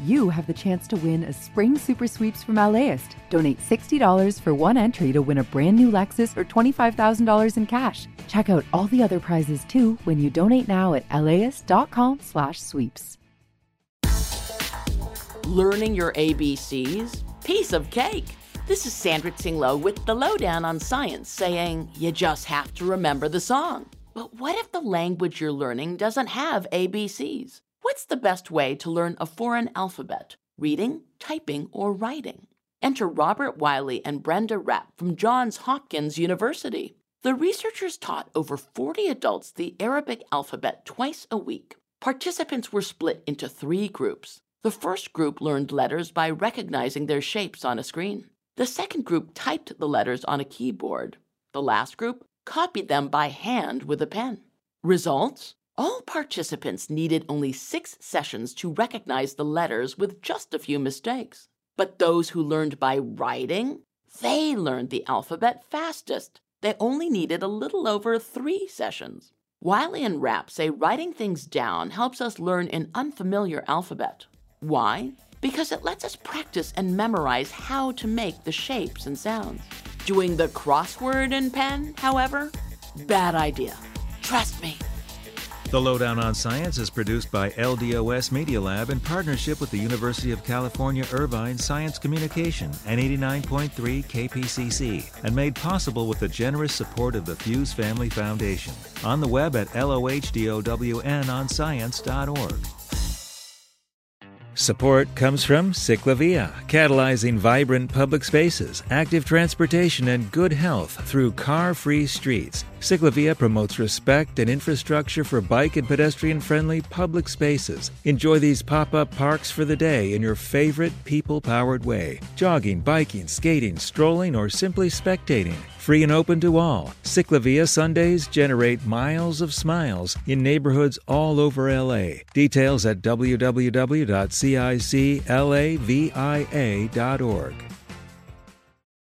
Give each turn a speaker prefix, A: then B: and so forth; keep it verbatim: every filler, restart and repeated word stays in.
A: you have the chance to win a spring super sweeps from LAist. Donate sixty dollars for one entry to win a brand new Lexus or twenty-five thousand dollars in cash. Check out all the other prizes too when you donate now at laist.com slash sweeps.
B: Learning your A B Cs? Piece of cake. This is Sandra Tsing-Loh with the Lowdown on Science saying you just have to remember the song. But what if the language you're learning doesn't have A B Cs? What's the best way to learn a foreign alphabet? Reading, typing, or writing? Enter Robert Wiley and Brenda Rapp from Johns Hopkins University. The researchers taught over forty adults the Arabic alphabet twice a week. Participants were split into three groups. The first group learned letters by recognizing their shapes on a screen. The second group typed the letters on a keyboard. The last group copied them by hand with a pen. Results? All participants needed only six sessions to recognize the letters with just a few mistakes. But those who learned by writing, they learned the alphabet fastest. They only needed a little over three sessions. Wiley and Rapp say writing things down helps us learn an unfamiliar alphabet. Why? Because it lets us practice and memorize how to make the shapes and sounds. Doing the crossword in pen, however, bad idea. Trust me.
C: The Lowdown on Science is produced by L D O S Media Lab in partnership with the University of California, Irvine Science Communication and eighty-nine point three K P C C, and made possible with the generous support of the Fuse Family Foundation. On the web at lohdownon on science dot org. Support comes from Ciclavia, catalyzing vibrant public spaces, active transportation, and good health through car-free streets. Ciclavia promotes respect and infrastructure for bike and pedestrian-friendly public spaces. Enjoy these pop-up parks for the day in your favorite people-powered way. Jogging, biking, skating, strolling, or simply spectating. Free and open to all. Ciclavia Sundays generate miles of smiles in neighborhoods all over L A. Details at w w w dot ciclavia dot org.